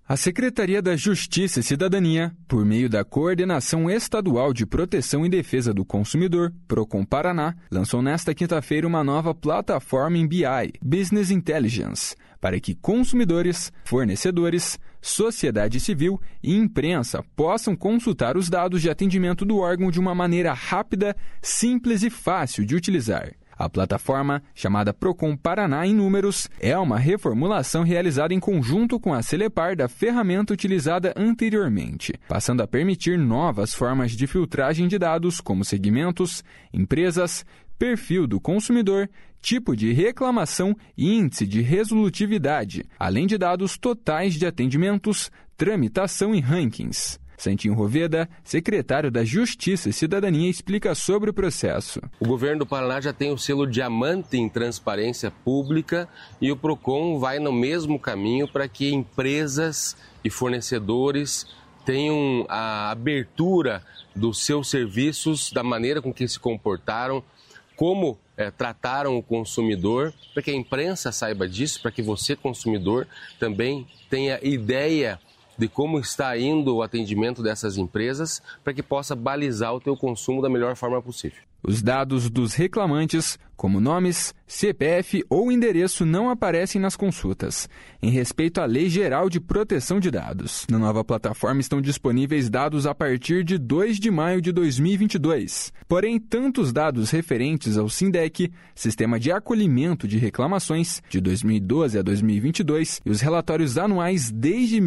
A Secretaria da Justiça e Cidadania, por meio da Coordenação Estadual de Proteção e Defesa do Consumidor, Procon Paraná, lançou nesta quinta-feira uma nova plataforma em BI, Business Intelligence, para que consumidores, fornecedores, sociedade civil e imprensa possam consultar os dados de atendimento do órgão de uma maneira rápida, simples e fácil de utilizar. A plataforma, chamada Procon Paraná em Números, é uma reformulação realizada em conjunto com a Celepar da ferramenta utilizada anteriormente, passando a permitir novas formas de filtragem de dados como segmentos, empresas, perfil do consumidor, tipo de reclamação e índice de resolutividade, além de dados totais de atendimentos, tramitação e rankings. Santinho Roveda, secretário da Justiça e Cidadania, explica sobre o processo. O governo do Paraná já tem o selo Diamante em Transparência Pública e o Procon vai no mesmo caminho para que empresas e fornecedores tenham a abertura dos seus serviços, da maneira com que se comportaram, como trataram o consumidor, para que a imprensa saiba disso, para que você, consumidor, também tenha ideia de como está indo o atendimento dessas empresas, para que possa balizar o teu consumo da melhor forma possível. Os dados dos reclamantes, como nomes, CPF ou endereço, não aparecem nas consultas, em respeito à Lei Geral de Proteção de Dados. Na nova plataforma estão disponíveis dados a partir de 2 de maio de 2022. Porém, tanto os dados referentes ao SINDEC, Sistema de Acolhimento de Reclamações, de 2012 a 2022, e os relatórios anuais desde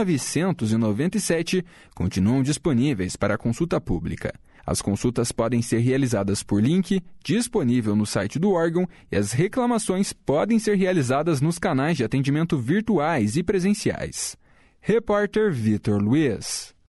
1997, continuam disponíveis para consulta pública. As consultas podem ser realizadas por link, disponível no site do órgão, e as reclamações podem ser realizadas nos canais de atendimento virtuais e presenciais. Repórter Vitor Luiz.